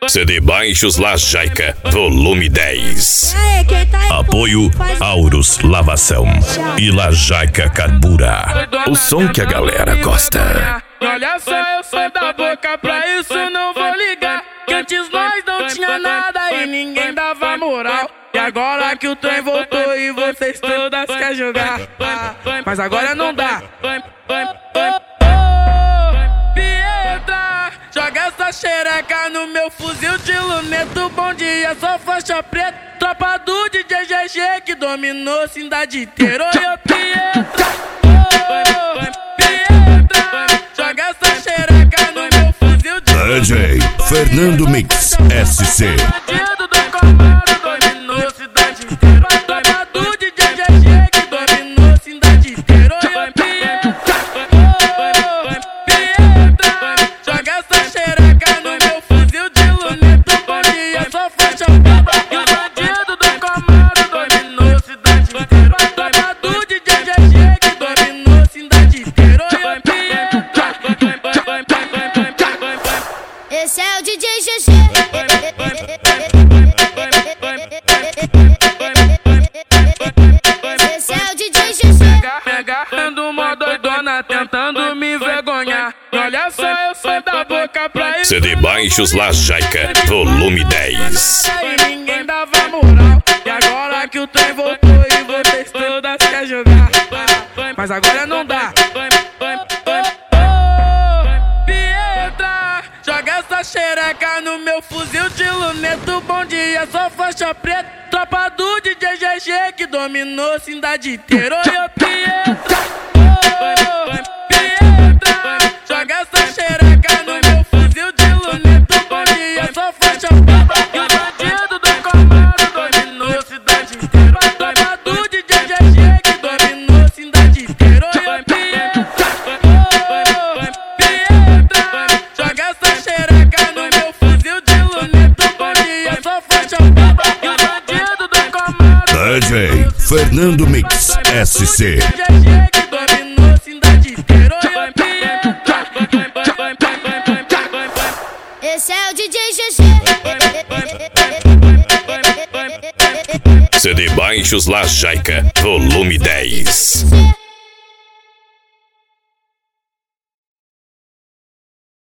CD Baixos Lajaica, volume 10. Apoio Aurus Lavação e Lajaica Carbura. O som que a galera gosta. Olha só, eu sou da boca, pra isso não vou ligar. Que antes nós não tinha nada e ninguém dava moral. E agora que o trem voltou e vocês todas querem jogar, mas agora não dá. Pietra, joga essa xereca no meu fuzil de luneto. Bom dia, só faixa preta. Tropa do DJ GG que dominou cidade inteira. Oi, Pietra, Pietra, joga essa xereca no meu fuzil de luneto. DJ Fernando Mix SC. Esse é o DJ GG. Esse é o DJ GG. Me agarrando uma doidona, tentando me envergonhar. Olha só, eu sou da boca, pra isso CD Baixos Lajaica, volume 10. e ninguém dava moral. E agora que o trem voltou e vocês todas querem jogar, mas agora não dá. Pietra, joga essa xereca no meu fuzil de luneto. Bom dia, só faixa preta. Tropa do DJ GG que dominou cidade inteira. Oi, Pietra, Pietra, joga essa xereca no meu fuzil de luneto. Bom dia, só faixa preta. E o bandido do comando dominou cidade inteira. Tropa do DJ GG que dominou cidade inteira. Oi, Pietra, Pietra, joga essa xereca no meu fuzil de luneto. Bom dia, só faixa preta. E o bandido do comando DJ Fernando Mix SC. GG que dominou cidade inteira. Oi, Pietra. Esse é o DJ GG. CD Baixos Lajaica, volume 10.